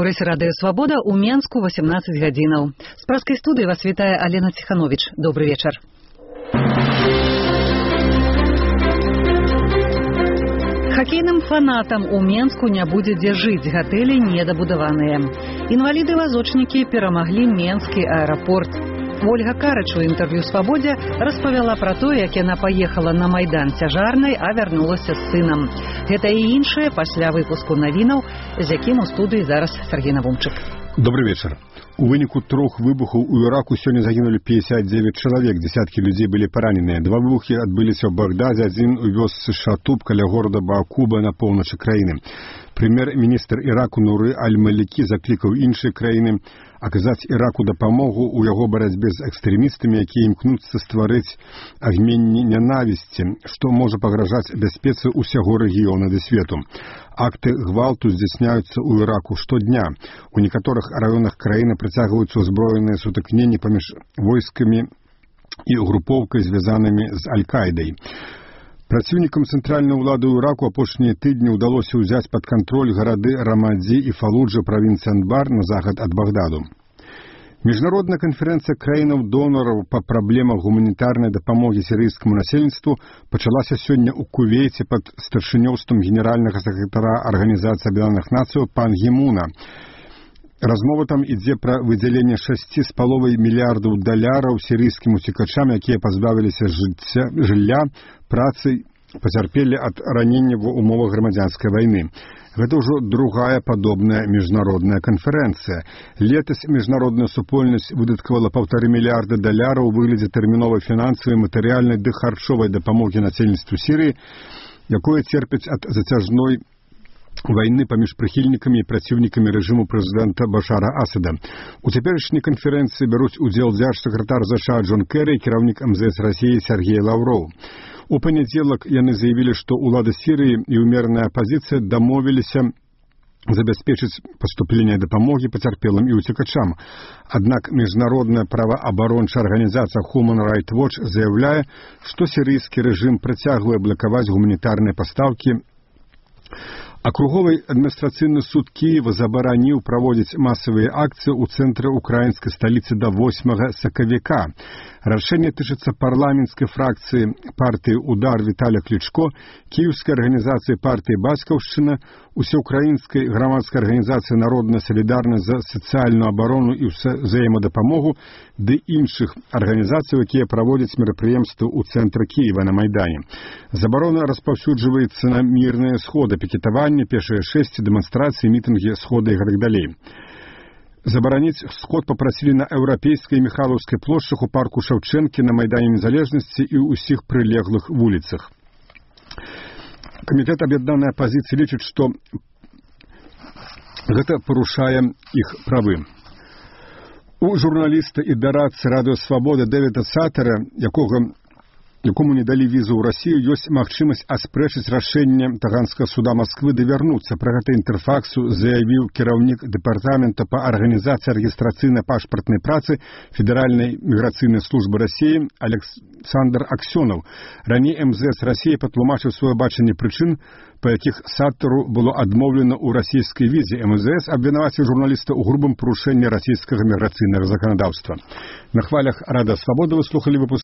супраць радыё «Свабода» у Менску 18 гадзінаў. З праскай студыі вас вітае Алена Ціхановіч. Добры вечар. Хакейным фанатам у Менску не будзе дзе жыць, гатэлі недабудаваныя. Інваліды-вазочнікі перамаглі Менскі аэрапорт. Ольга Карач у інтэрв'ю «Свабодзе» распавяла пра тое, як яна паехала на майдан цяжарнай, а вярнулася з сынам. Гэта і іншае пасля выпуску навінаў, з якім у студыі зараз Сергей Навумчык. Добрый вечер. У выніку 3 выбухаў у Іраку сёння загінулі 59 чалавек, дзесяткі людзей былі параненыя. 2 выбухі адбыліся ў Багдазе, адзін у вёсцы Шатуб каля горада Баакуба на поўначы краіны. Прэм'ер-міністр Іраку Нуры Аль-Малікі заклікаў іншыя краіны аказаць Іраку дапамогу ў яго барацьбе з экстрэмістамі, якія імкнуцца стварыць агменні нянавісці, што можа пагражаць бяспецы ўсяго рэгіёна ды свету. Акты гвалту здзяйсняюцца ў Іраку штодня. У некаторых раёнах краіны працягваюцца ўзброеныя сутыкненні паміж войскамі і групоўкай, звязанымі з Аль-Каідай. Праціўнікам цэнтральнай улады ў Іраку апошнія тыдні ўдалося ўзяць пад кантроль гарады Рамадзі і Фалуджа правінцыі Анбар на захад ад Багдаду. Міжнародная канферэнцыя краінаў-донараў па праблемах гуманітарнай дапамогі сірыйскаму насельніцтву пачалася сёння ў Кувейце пад старшынёўствам генеральнага сакратара Арганізацыі Аб'яднаных Нацыяў Пан Гі-муна. Размова там ідзе пра выдзяленне $6,5 мільярдаў сірыйскім уцекачам, якія пазбавіліся жылля, працы, пацярпелі ад ранення ва ўмовах грамадзянскай вайны. Гэта ўжо другая падобная міжнародная канферэнцыя. Летась міжнародная супольнасць выдаткавала $1,5 мільярда ў выглядзе тэрміновай фінансавай, матэрыяльнай ды харчовай дапамогі насельніцтву Сірыі, якое церпіць ад зацяжной вайны паміж прыхільнікамі і праціўнікамі рэжыму прэзідэнта Башара Асада. У цяперашняй канферэнцыі бяруць удзел дзяржсакратар ЗША Джон Кэры і кіраўнік МЗС Расіі Сергей Лаўроў. У панядзелак яны заявілі, што ўлада Сірыі і ўмераная апазіцыя дамовіліся забяспечыць паступленне дапамогі пацярпелым і уцекачам. Аднак міжнародная праваабарончая арганізацыя Human Rights Watch заяўляе, што сірыйскі рэжым працягвае блакаваць гуманітарныя пастаўкі. Акруговы адміністрацыйны суд Кіева забараніў праводзіць масавыя акцыі ў цэнтры украінскай сталіцы да 8 сакавіка. Рашэнне тычыцца парламенцкай фракцыі партыі «Удар» Віталя Клічко, кіеўскай арганізацыі партыі «Бацькаўшчына», усеўкраінскай грамадскай арганізацыі «Народная салідарнасць за сацыяльную абарону і ўзаемадапамогу» ды іншых арганізацый, якія праводзяць мерапрыемствы ў цэнтры Кіева на Майдане. Забарона распаўсюджваецца на мірныя сходы, пікетаванні, пешыя шэсці, дэманстрацыі, мітынгі, сходы і гэтак далей. Забараніць сход папрасілі на Еўрапейскай і Міхалаўскай плошчах, у парку Шаўчэнкі, на Майдане Незалежнасці і ўсіх прылеглых вуліцах. Камітэт аб'яднанай апазіцыі лічыць, што гэта парушае іх правы. У журналіста і дарадцы радыё «Свабода» Дэвіда Сатера, якому не далі візу ў Расію, ёсць магчымасць аспрэчыць рашэнне Таганскага суда Масквы ды вярнуцца. Пра гэта Інтэрфаксу заявіў кіраўнік дэпартамента па арганізацыі рэгістрацыйна-пашпартнай працы Федэральнай міграцыйнай службы Расіі Александр Аксёнаў. Раней МЗС Расіі патлумачыў сваё бачанне прычын, па якіх Саттеру было адмоўлена ў расійскай візе. МЗС абвінаваціў журналіста ў грубым парушэнні расійскага міграцыйнага заканадаўства. На хвалях радыё «Свабода» вы слухалі выпуск